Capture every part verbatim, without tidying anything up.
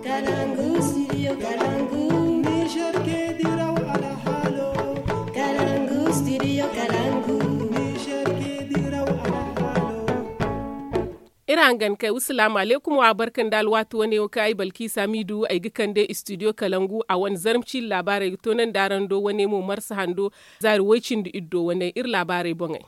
Kalangu, studio Kalangu. Niger ke diraw ala halo. Kalangu, studio Kalangu. Niger ke diraw ala halo. Irangan kai assalamu alaikum wa barkan dal wato wani yau kai balki samidu ai gikan de studio Kalangu a wani zarmci labarai to nan daran do wani mu marsa hando zari wacin da iddo wani ir labarai bongai.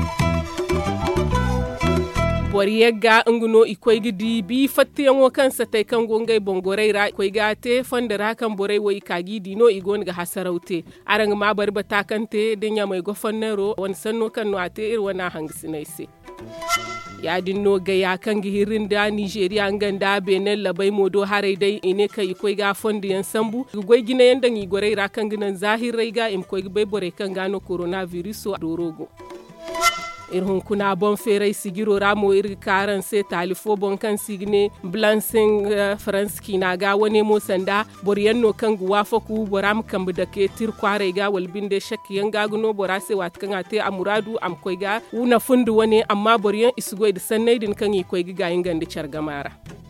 Boriyega nguno ikoi gidi bi fattiyango kansa tai kan gongai bongoreira ikoi gate fondara kan borai wai kagi dino igon ga hasaraute arang ma bar bata kante dinya mai gofannero wan sanno kan no ate ir wana hangisinaise ya dinno ga ya kan gihirin da Nigeria nganda Benin labai modo hare dai ine kai ikoi ga fondiyan sambu goi gina yandan igoreira kan ginan zahirai ga im koi bai bore kan gano coronavirus a dorogo irhun kuna bon ferai sigiro ramo irgi karan se talifo bon kan signe blancing uh, franski na ga wani mo sanda boriyan no kan guwa foku boram kan da ke tir kware ga walbinde shakki yan ga guno borase wat kan ate amuradu am koi ga una fundu wani amma boriyan isugoi da sannai din kan yi koi ga yin gandi chargamara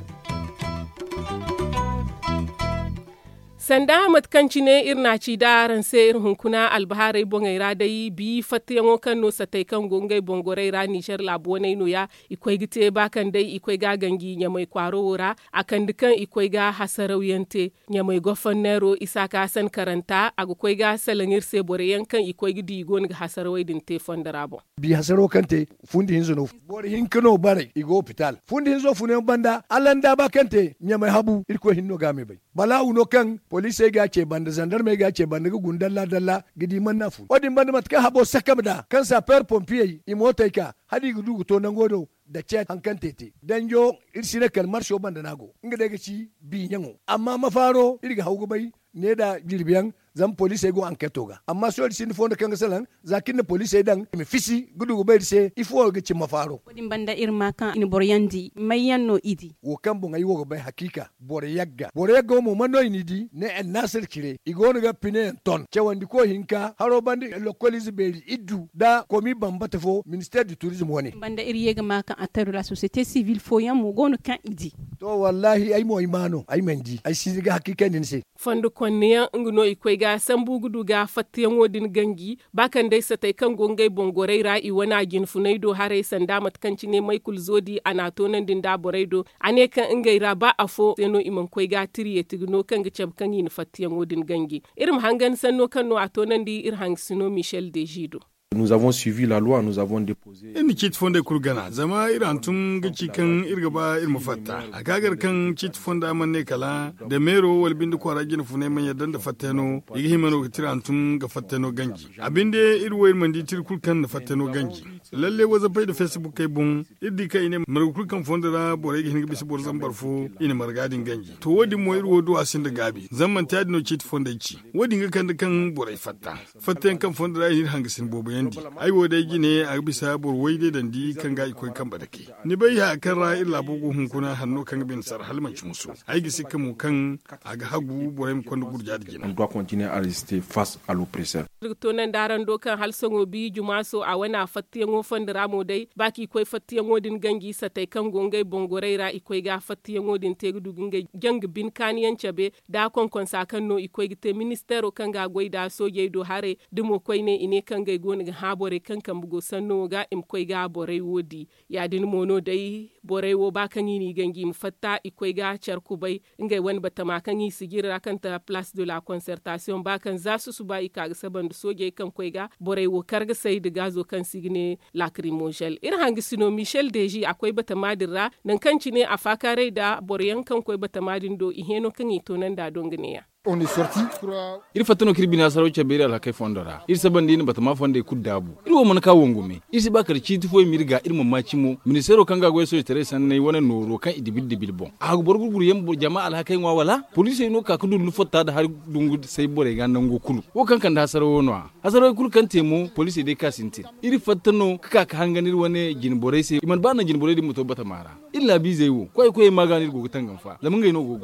Sanda Ahmad kanci ne irna ci daran sai irin hunkuna albaharai bongaira dai bi fatiyan kan no satai kan gongai bongoreira Niger labo ne no ya ikoi gite bakan dai ikoi ga gangi nya mai kwaro wora akan dukan ikoi ga hasarauyante nya mai gofannero isaka san karanta agukoi ga salangir se boreyan kan ikoi gidi gon ga hasarawai din te fondarabo bi hasaro kante fundi hinzo no bore hinkano bare igo hospital fundi hinzo funen banda alanda bakante nya mai habu irko hinno game bai bala uno kan police ga ce banda gendarme ga ce banda gun dalla dalla gidi man nafu odin banda matka habo sakamda kan sa per pompier imota ka hadi gudu to nan godo da ce hankan tete dan yo irsine kalmar sho banda nago inga daga ci bi nyango amma mafaro irga haugo bai ne da jirbiyan zan police go enquête ga amma so sin fo da kanga salan zakin police dan mi fisi gudu go bai se ifo ga ci mafaro odin banda irma kan in boryandi mayanno idi wo kan bo ngai wo bai hakika boryagga boryagga mo mano inidi ne en nasir kire igonu ga pine ton cewandi ko hinka haro bandi localize beri iddu da komi bambata fo ministère du tourisme woni banda iriyega ma kan ataru la société civile fo yam mo gonu kan idi to wallahi ay mo imano ay mendi ay siga hakika din se fondo konniya nguno ikoi ga sambu gudu ga fattiyan wodin gangi bakan dai satai kan gongai bongorai ra'i wana gin funaido hare sanda matkanci ne mai kulzodi ana tonan din da boraido ane kan ingaira ba afo seno iman koi ga tiriye tigno kan ga cab kan yin fattiyan wodin gangi irim hangan sanno kan no atonan di ir hangsino Michel Dejido. Nous avons suivi la loi, nous avons déposé. In kit fonda kurgana zama iran tun gici kan irgaba irmu fatta. A kagar kan kit fonda manne kala da mero wal bindu kwara gina funai man yaddan da fattano igi himano ga tiran tun ga fattano gangi. Abinde irwo irman di tirkul kan da fattano gangi. Lalle waza pai da Facebook kai bun iddi kai ne markul kan fonda da bore gi hinga bisi bor zambar fu ina margadin gangi. To wodi mo irwo do asin da gabi. Zaman ta dino kit fonda ci. Wodi ga kan da kan bore fatta. Fatten kan fonda da hin hangisin bobo yandi ai wodai gine a bisa bor waide dan di kan ga ikoi kan badake ni bai ha kan ra illa bugu hun kuna hanno kan bin sar halmanci musu ai gisi kan mu kan aga hagu boyem kon gurja da gine On doit continuer à résister face à l'oppresseur. to nan daran dokan halsongo bi jumaso a wana fattiyango fondiramo dai baki koi fattiyango din gangi satai kan gongai bongoreira ikoi ga fattiyango din tegudu gingai jang bin kaniyan chabe da kon kon sakanno ikoi gite ministero kan ga goida soje do hare dimo koi ne ine kan gai goni ha bore kan kan bugo sanno ga im koi ga bore wodi ya din mono dai bore wo ba kan yini gangi mu fatta ikoi ga charku bai ngai wani batama kan yi sigira kan ta place de la concertation ba kan zasu su ba ika ga saban soje kan koi ga bore wo karga sai da gazo kan signe lacrimogel ir hangi sino Michel Deji akwai batama dirra nan kanci ne a fakare da bore yan kan koi batama din do iheno kan yi tonan da dongane ya On est sorti pour ir fatano kirbina saro chabere ala kai fondora ir sabandi ni batama fonde kudabu ir wo man ka wongume ir si bakar citi fo mirga ir mamma cimo ministero kanga go so tere sanne wona noro kan idibil dibil bon a borgur bur yem jama ala kai wa wala police no ka kudu lu fotta da har dungu sai bore ga nango kulu wo kan kan da saro wono hasaro kul kan temo police de ka sinti ir fatano ka ka hanganir wone jin bore sai man bana jin bore di muto batamara illa bi zai wo koy koy magani go tangan fa lamun ga no go go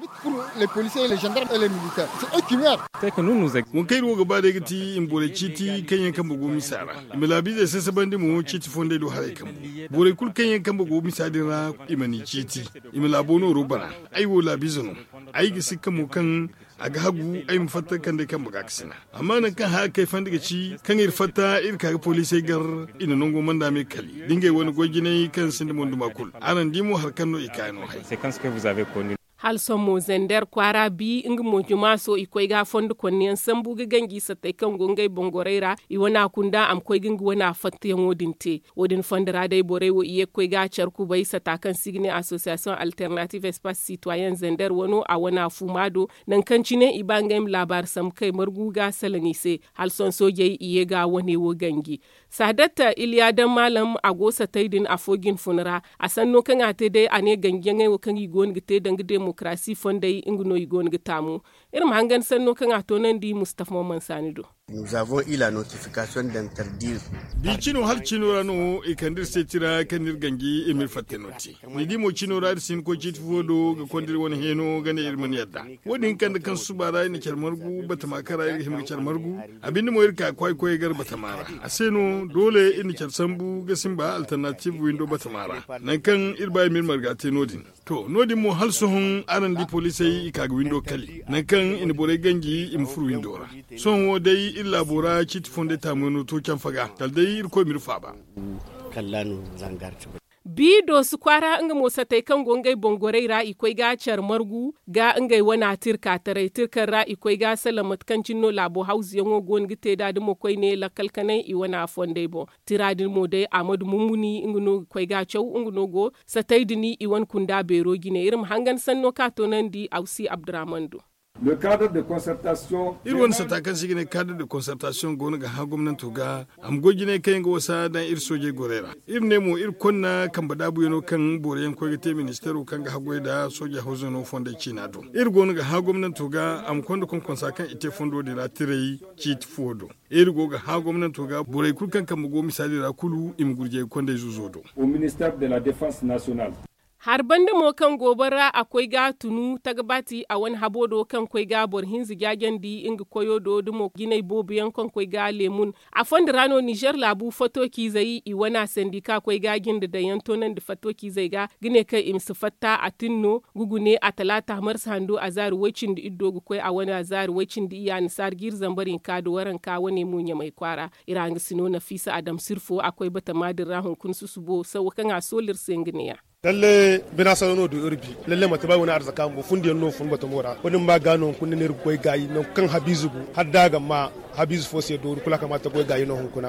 les policiers, les gendarmes et les militaires. C'est eux qui meurent. C'est que nous nous ex- mun kai ruwa gaba da gati in bore citi kan yankan bugu misara imelabi da sasa bandi mu citi fonde do hare kan bore kul kan yankan bugu misadira imani citi imelabo no rubara ai wo labi zano ai ga sikka mu kan aga hagu ai mu fatta kan da kan buga kisina amma nan kan ha kai fan daga ci kan ir fatta ir kaga police gar ina nongo manda me kali dingai wani gogine kan sindi mundu makul anan dimo har kan no ikano hay c'est quand ce que vous avez connu. halson mo zender kwara bi inga mo juma so ikoi ga fondu konniyan sambu ga gangi satai kan gongai bongoreira i wana kunda am koi ginga wana fatte wodinte wodin fondara dai bore wo iye koi ga charku bai sata kan signe association alternative espace citoyen zender wono a wana fumado nan kan cine ibangam labar sam kai margu ga salanise halson soje iye ga wane wo gangi sadatta iliyadan malam agosa taidin afogin funara a sanno kan ate dai ane gangen wo kan igon gite dangde demokrasi fondai ingno igon gitamu irin hangan sanno kan ato nan di Mustafa Mamman Sanido. Nous avons eu la notification d'interdire. Bi chino har chino rano e kandir setira kandir gangi emir fattenoti. Ni di mo chino rar sin ko chit fodo ga kondir woni heno gane irman yadda. Wodin kan kan subara ni charmargu batamakara ir him charmargu abin mo irka kwai kwai gar batamara. Aseno dole in charsambu ga simba alternative window batamara. Nan kan irba emir margate nodin. To nodin mo halsuhun aran di police yi ka window kali. Nan kan in bore gangi im furu window ra. Son wo dai illa bora chit fonde tamono to can faga daldai irko mirfa ba kallanu zangar bido su kwara nga mosa tai kan gongai bongorai ra ikoi ga char margu ga ngai wana tirka tare tirkar ra ikoi ga salamat kan cinno labo house yango gon gite da dum koi ne la kalkanai i wana fonde bo tiradin mo dai amadu mumuni ngno koi ga chaw ngno go satai dini i wan kunda bero gine irim hangan sanno ka to nan di ausi abdurrahmando. Le cadre de concertation irwan satakan sigine cadre de concertation gona ga ha gwamnati ga am gogine kai ga wasa dan ir soje gorera ir nemo ir konna kan badabu yano kan boreyan ko gite ministero kan ga hagoi da soje hausa no fonde china do ir gona ga ha gwamnati ga am kondo kon konsakan ite fondo de la tirei chit fodo ir go ga ha gwamnati ga borey kul kan kan go misali ra kulu im gurje konde zuzodo au ministère de la défense nationale. Har banda mo kan gobara akwai ga tunu tagbati a wani habodo kan kwai ga bor hinzi gyagen di inga koyo do dumo ginai bobu yankon kwai ga lemun a fondrano Niger labu fotoki zai i wana sendika kwai ga ginda da yantonan da fotoki zai ga gine kai imsu fatta a tinno gugune a talata mars hando a zaru wacin da iddo gu kwai a wani a zaru wacin da iya nisar gir zambarin ka da waran ka wani munya mai kwara iranga sino na fisa adam sirfo akwai bata madin rahun kun susubo sau kan a solir senginiya. lalle bina sano do urbi lalle mata bai wani arzaka mu fundi no fun bata mora wani ba gano kun ne rubai gayi no kan habizu har daga ma habizu fo sai do kula kamata boy gayi no hunkuna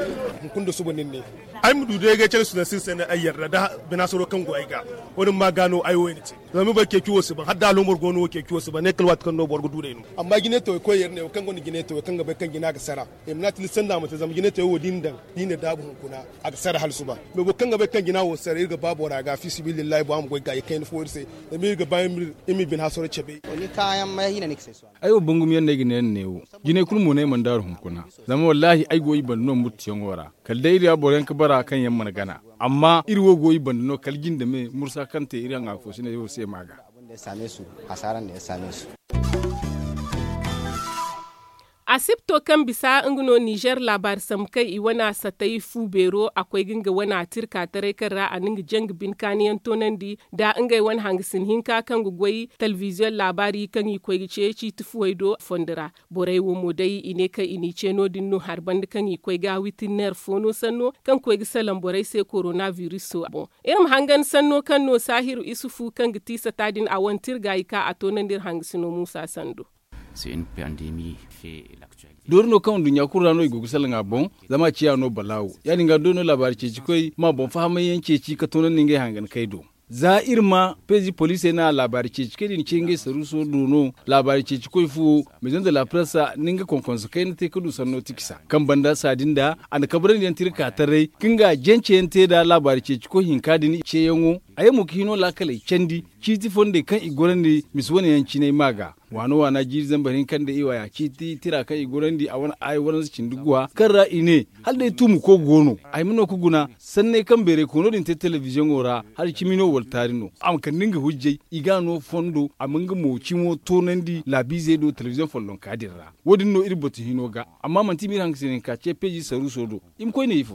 kun da subunin ne ai mu dude ga cel sunan sin na ayyar da bina sano kan go ai ga wani ma gano ai wani ce zamu ba ke kiwo su ba har da lomor gono ke kiwo su ba ne kalwat kan no borgo dude no amma gine to ko yer ne kan go gine to kan ga ba kan gina ga sara e mna til sanda mata zam gine to wodin dan dine da bu hunkuna a ga sara hal su ba me go kan ga ba kan gina wo sara ga babu raga fi sibilillahi ba mu go ga kai fo sai da mi ga bayan imi bin hasoro chebe wani kayan mai hina nake sai ayo bungum yan ne gine ne wo gine kulmu ne man daru hunkuna zama wallahi ai goyi ban non mutiyan wora kal dai ya boren ka bara kan yan gana amma irwo goyi ban no kalgin da me mursa kante iran afo shine yo sai maga abin da ya same su hasaran da ya same su. asibto kan bisa ingino Niger labar samkai i wana satai fu bero akwai ginga wana tirka tare kan ra aning jang bin kaniyan tonandi da ingai wan hangsin hinka kan gugwai television labari kan i koi ce ci tufuwaido fondira borai wo modai ine kai ini ce no dinno harban kan i koi ga witiner fono sanno kan koi gisalan borai sai coronavirus so bon irin hangan sanno kan no sahiru isufu kan giti satadin awan tirga ka a tonandir hangsino Musa Sando. C'est une pandémie fait l'actualité. Dorno kan dunya kurano igu salanga bon zama ciya no balawo yani ga dono labari ce koi ma bon fahama yanke ci ka tonan ninge hangan kaido za irma peji police na labari ce cike din cenge saruso dono labari ce koi fu maison de la presse ninga konkonso kai ne te kudu sanno tikisa kan banda sadinda an kabran yan tirka tare kinga jence yente da labari ce ko hinkadini ce yango ayi mu kino la kale cendi citi fonde kan igorandi miswani yanci ne maga wano wana jiri zambarin kan da iwaya citi tira kan igorandi a wani ayi wani cinduguwa kan ra'i ne hal da tumu ko gono ayi muno kuguna sanne kan bere kono din te television ora har kimino wal tarino am kan ninga hujjai igano fondo amunga mo cimo tonandi labize do television follon kadirra wodin no irbotu hino ga amma man timir hangsinin ka ce peji saru sodo im koy ne ifo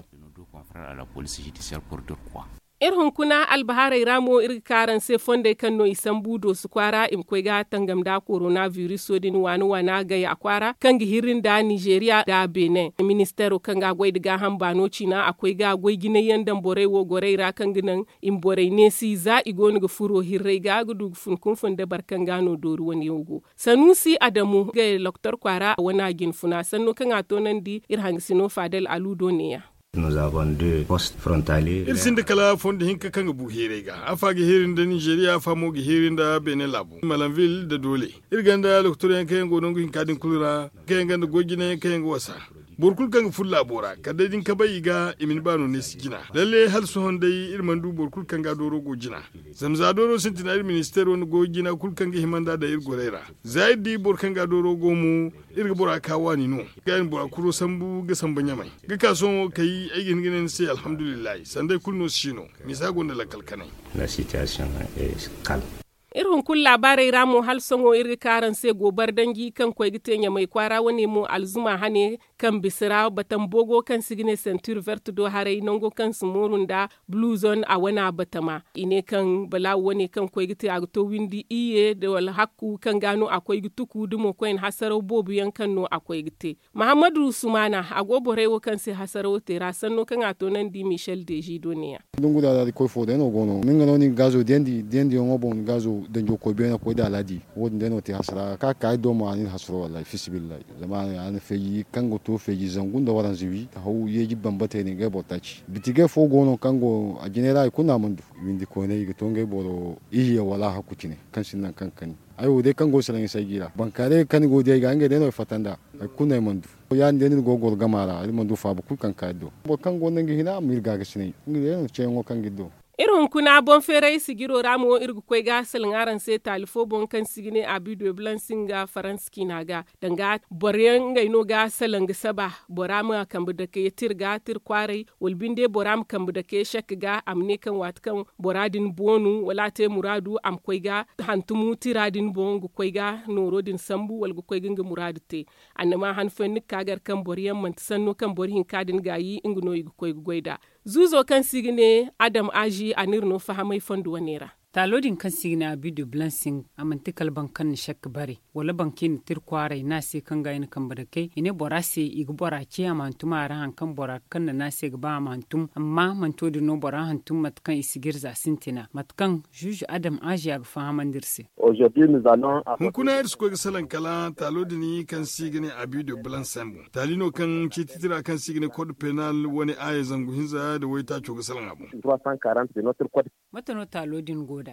à la police judiciaire pour de quoi irhun kuna albaharai ramo ir karan se fonde kan no isambu do su kwara im koi ga tangam da coronavirus so din wani wana ga ya kwara kan gihirin da Nigeria da Benin ministero kan ga gwai diga hambano cina akwai ga gwai gine yandan borai wo gorai ra kan ginan im borai ne si za igoni ga furo hirrai ga gudu fun kun fun da barkan gano doru wani yogo Sanusi Adamu ga doktor kwara wana gin funa sanno kan atonan di irhang sino Fadel Aludo ne ya Nous avons deux postes frontaliers. Il syndicala fonde hinka kanga bu hirega. Afa gi hirin da Nigeria afa mo gi hirin da Benin Labo. Malanville da Dole. Irganda loktoren kayango nongo hinkadin kulura. Kayanga da gogine kayango wasa. Borkul kanga fulla bora kadadin ka bai ga imin bano ne sigina lalle hal su hondai irman du borkul kanga doro gojina zamza doro sintina ir minister won gojina kul kanga himanda da ir gorera zaidi bor kanga doro gomu irga bora kawani no gain bora kuro sambu ga sambanya mai ga kaso kai aigin ginen sai alhamdulillah sandai kulno shino misago na lakalkanai La situation est calme. Irin kun labarai ramo hal songo iri karan sai gobar dangi kan kwai gitenya mai kwara wani mu alzuma hane kan bisira batan bogo kan sigine centure verte do harai nongo kan sumurun da blue zone a wana batama ine kan bala wani kan kwai gite a to windi iye da wal hakku kan gano akwai gituku dumo koin hasaro bobu yankan no akwai gite Muhammadu Sumana agobore wo kan sai hasaro tera sanno kan ato nan di Michel Deji doniya dungu da da ko fo den ogono minga no ni gazo dendi dendi on obon gazo denjo ko be na ko da ladi wodin den oti hasara ka ka do ma ni hasro wallahi fisibillahi zamana an feyi kango to feyi zangunda waran ziwi hawu yeji bambate ni ga botachi bitige fo gono kango a general kuna mundu windi ko ne ga tonge boro iya wala hakucine kan sinan kankani ayo de kango salan sai gira bankare kan go de ga nge den fatanda kuna mundu ya den go gol gamara mundu fa bu kan kado bo kango nangi hina mirga ga sinai ngi ce ngo kangido irin kuna bon ferai sigiro ramo irgu kwai ga salingaran sai talifo bon kan sigine abido blansinga faranski naga danga boryan ngaino ga salanga saba borama kambu da ke tirga tir kwarai walbinde boram kambu da ke shak ga amne kan watkan boradin bonu wala te muradu am kwai ga hantumu tiradin bon gu kwai ga norodin sambu wal gu kwai ginga muradu te annama han fenni kagar kan boryan man sanno kan borhin kadin gayi ingno gu kwai goida zuzo kan sigine Adam Aji a nirno fahamai fondu wanera. Talodin kan sigina bidu blancing amanti kalban kan shak bari wala bankin tir kwarai na se kan ga ina kan barkai ine bora se ig bora ke amantuma ran kan bora kan na se ga amantum amma manto de no bora hantum matkan isigirza sintina matkan juju Adam Aji ag fahamandirse. Aujourd'hui nous allons hun kuna ir sko salan kala talodini kan sigine abidu blancing talino kan kititira kan sigine code penal wani aya zangu hinza da waita choga salan abu trois cent quarante de notre code matano talodin goda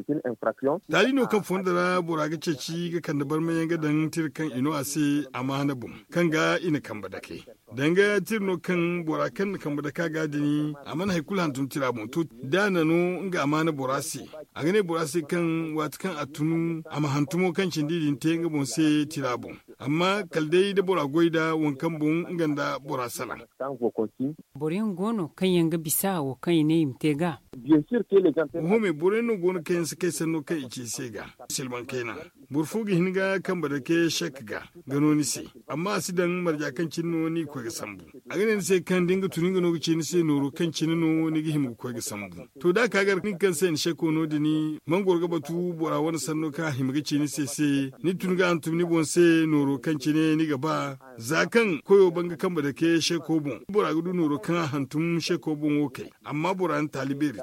Talino kan fondara buraga ceci ga kan da bar mayan gadan tirkan ino ase amana bum kan ga ina kan badake danga tirno kan burakan kan badaka gadini amana haikul hantun tirabun to dana no nga amana burasi a gane burasi kan wat kan atunu ama hantumo kan cindidin te nga bon se tirabun amma kaldai da bura goida wankan bun nganda burasala borin gono kan yanga bisa wo kan ne imtega bien sûr que les gens home boreno gono kan se kai sanno kai ici sega silman kaina burfugi hinga kan badake shak ga gano ni se amma sidan marja kan cinno ni ko ga sambu a ganin sai kan dinga tuninga no gici ni sai noro kan cinno ni gi himu ko ga sambu to da kagar nin kan sai ni shako no dini mangor ga batu bora wani sanno ka himu gici ni sai sai ni tunga antum ni bon sai noro kan cine ni gaba zakan koyo banga kan badake shako bon bora gudu noro kan hantum shako bon okay amma bora an taliberi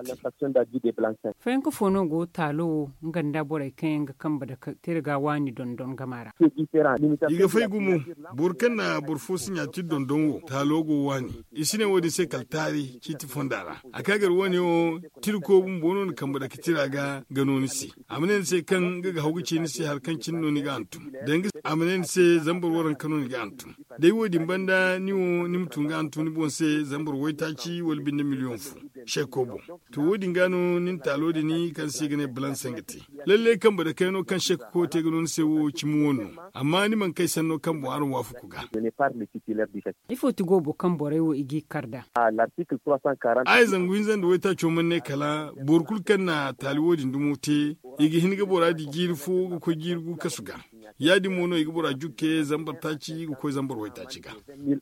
Franco fono go talo nganda bora kan ga kan badaka tirga wani dondon gamara iga fay gumu burkan na burfo sinya ti dondon wo talo go wani isine wodi se kaltari kiti fondara akagar wani o tirko bun bonon kan badaka tiraga ganoni si amnen se kan ga hawgici ni se har kan cinno ni ga antum dangi amnen se zambar waran kanoni ga antum dai wodi banda ni o nimtun ga antum ni bon se zambar waitaci wal bin million fu shekobo to wodin gano nin talo da ni kan si gane bulan sangati lalle kan ba da kai no kan shekko te gano se wo kimu wono amma ni man kai sanno kan bo aron wafu kuga il faut to go bo kan bore wo igi karda l'article trois cent quarante ai zanguin zan da wata choman ne kala borkul kan na taliwodin dumute igi hinga bora di girfu ko girgu kasuga yadi mono igi bora jukke zambar taci ko zambar waita ciga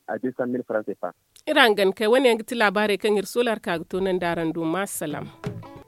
iran gan kai wani yangi labarai kan ir solar ka to nan daran do masalam